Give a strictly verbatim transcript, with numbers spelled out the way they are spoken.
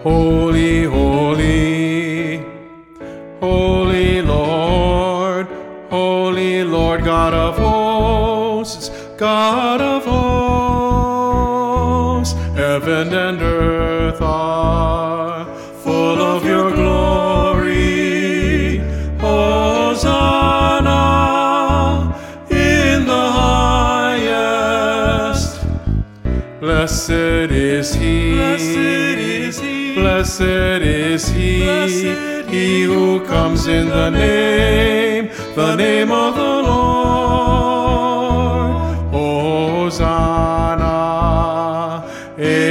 Holy, holy, holy Lord, holy Lord God of hosts, God of hosts, heaven and earth are full of your glory. Hosanna in the highest. Blessed is he, Blessed is he, blessed is he, Blessed he who comes in the name, the name of the Lord. Hosanna